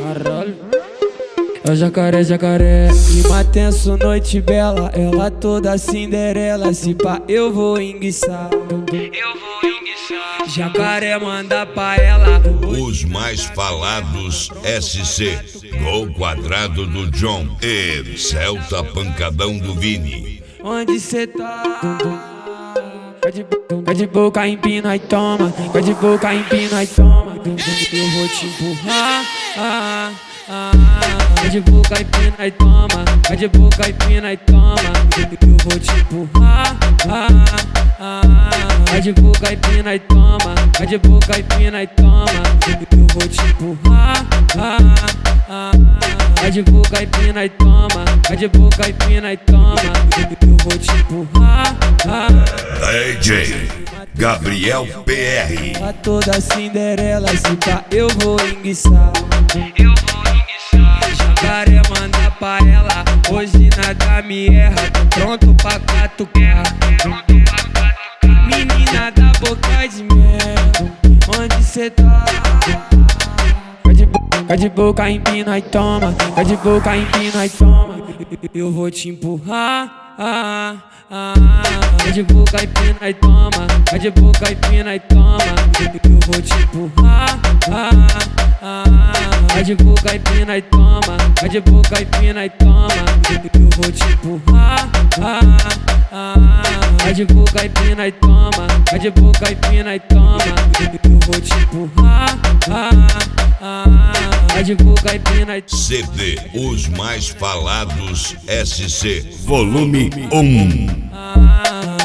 Caralho. É o jacaré, jacaré. Clima tenso, noite bela. Ela toda Cinderela. Se pá, eu vou enguiçar. Jacaré manda pra ela. Os mais falados SC. Gol quadrado do John e Celta pancadão do Vini. Onde cê tá? Vai de boca, empina e toma. Vai de boca, empina e toma. Eu vou te empurrar. Vai de boca, empina e toma. Vai de boca, empina e toma. Eu vou te empurrar. Vai de boca, empina e toma. Vai de boca, empina e toma. Eu vou te empurrar. Vai de boca, empina e toma. Vai de boca, empina e toma. Eu vou te empurrar. DJ Gabriel PR. Ela toda Cinderela, se pá, eu vou enguiçar. Jacaré manda pra ela, hoje nada me erra. Tô pronto pra catucar. Menina da boca de mel, onde cê tá? Vai de boca, empina e toma. Vai de boca, empina e toma. Eu vou te empurrar. Vai de boca, empina e toma. Vai de boca, empina e toma. Eu vou te empurrar. Vai de boca, empina e toma. Vai de boca, empina e toma. Eu vou te empurrar. Vai de boca, empina e toma. Vai de boca, empina e toma. Eu vou te empurrar. Vai de boca, empina e toma. CD Os mais falados SC Volume 1.